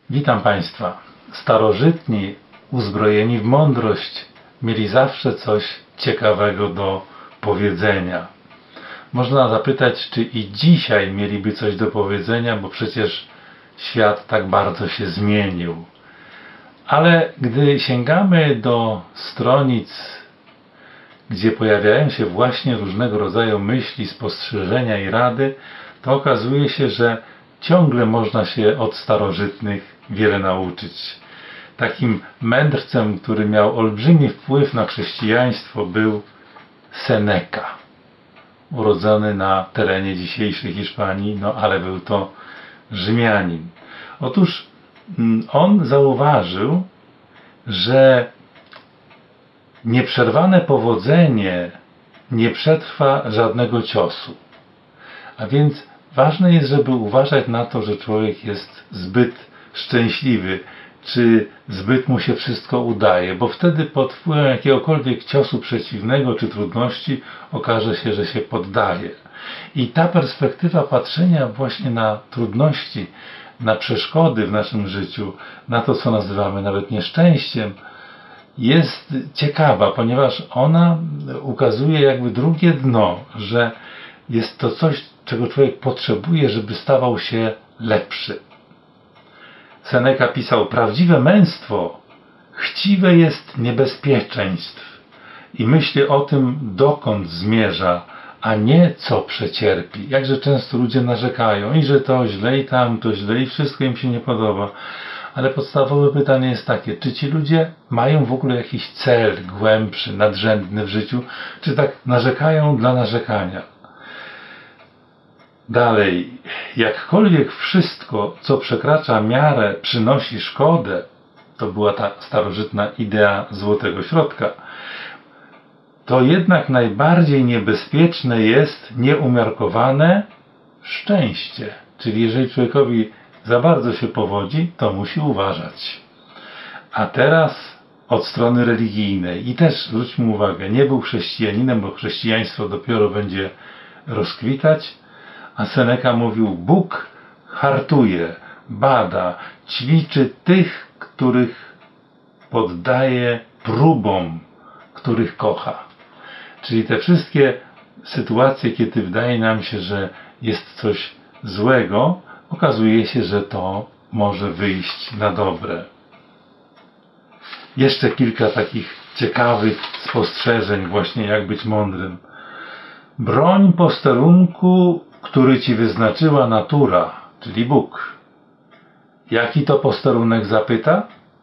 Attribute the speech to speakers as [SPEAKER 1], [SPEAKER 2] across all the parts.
[SPEAKER 1] Witam Państwa. Starożytni, uzbrojeni w mądrość, mieli zawsze coś ciekawego do powiedzenia. Można zapytać, czy i dzisiaj mieliby coś do powiedzenia, bo przecież świat tak bardzo się zmienił. Ale gdy sięgamy do stronic, gdzie pojawiają się właśnie różnego rodzaju myśli, spostrzeżenia i rady, to okazuje się, że ciągle można się od starożytnych wiele nauczyć. Takim mędrcem, który miał olbrzymi wpływ na chrześcijaństwo, był Seneca, urodzony na terenie dzisiejszej Hiszpanii, ale był to Rzymianin. Otóż on zauważył, że nieprzerwane powodzenie nie przetrwa żadnego ciosu. A więc ważne jest, żeby uważać na to, że człowiek jest zbyt szczęśliwy, czy zbyt mu się wszystko udaje, bo wtedy pod wpływem jakiegokolwiek ciosu przeciwnego czy trudności okaże się, że się poddaje. I ta perspektywa patrzenia właśnie na trudności, na przeszkody w naszym życiu, na to, co nazywamy nawet nieszczęściem, jest ciekawa, ponieważ ona ukazuje jakby drugie dno, że jest to coś, czego człowiek potrzebuje, żeby stawał się lepszy. Seneca pisał: prawdziwe męstwo chciwe jest niebezpieczeństw i myśli o tym, dokąd zmierza, a nie co przecierpi. Jakże często ludzie narzekają i że to źle, i tamto źle, i wszystko im się nie podoba. Ale podstawowe pytanie jest takie, czy ci ludzie mają w ogóle jakiś cel głębszy, nadrzędny w życiu, czy tak narzekają dla narzekania? Dalej, jakkolwiek wszystko, co przekracza miarę, przynosi szkodę, to była ta starożytna idea złotego środka, to jednak najbardziej niebezpieczne jest nieumiarkowane szczęście. Czyli jeżeli człowiekowi za bardzo się powodzi, to musi uważać. A teraz od strony religijnej. I też zwróćmy uwagę, nie był chrześcijaninem, bo chrześcijaństwo dopiero będzie rozkwitać, a Seneca mówił: Bóg hartuje, bada, ćwiczy tych, których poddaje próbom, których kocha. Czyli te wszystkie sytuacje, kiedy wydaje nam się, że jest coś złego, okazuje się, że to może wyjść na dobre. Jeszcze kilka takich ciekawych spostrzeżeń właśnie, jak być mądrym. Broń posterunku, który ci wyznaczyła natura, czyli Bóg. Jaki to posterunek, zapyta?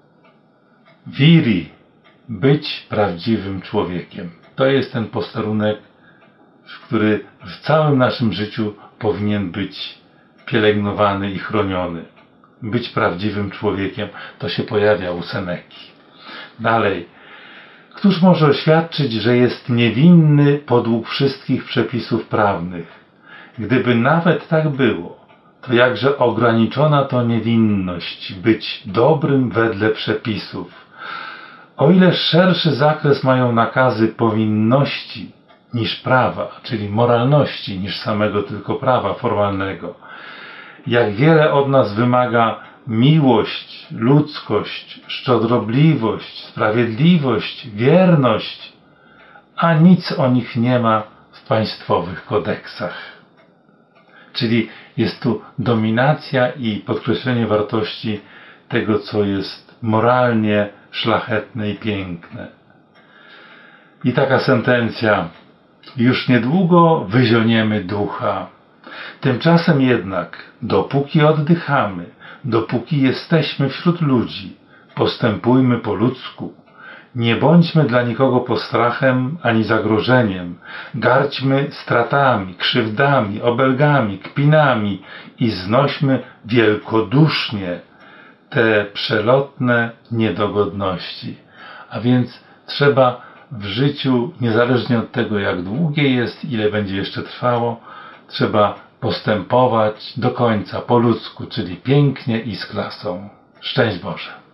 [SPEAKER 1] Viri, być prawdziwym człowiekiem. To jest ten posterunek, który w całym naszym życiu powinien być pielęgnowany i chroniony. Być prawdziwym człowiekiem, to się pojawia u Seneki. Dalej. Któż może oświadczyć, że jest niewinny podług wszystkich przepisów prawnych? Gdyby nawet tak było, to jakże ograniczona to niewinność, być dobrym wedle przepisów. O ile szerszy zakres mają nakazy powinności niż prawa, czyli moralności, niż samego tylko prawa formalnego. Jak wiele od nas wymaga miłość, ludzkość, szczodrobliwość, sprawiedliwość, wierność, a nic o nich nie ma w państwowych kodeksach. Czyli jest tu dominacja i podkreślenie wartości tego, co jest moralnie szlachetne i piękne. I taka sentencja: już niedługo wyzioniemy ducha. Tymczasem jednak, dopóki oddychamy, dopóki jesteśmy wśród ludzi, postępujmy po ludzku. Nie bądźmy dla nikogo postrachem ani zagrożeniem. Gardźmy stratami, krzywdami, obelgami, kpinami i znośmy wielkodusznie te przelotne niedogodności. A więc trzeba w życiu, niezależnie od tego, jak długie jest, ile będzie jeszcze trwało, trzeba postępować do końca po ludzku, czyli pięknie i z klasą. Szczęść Boże!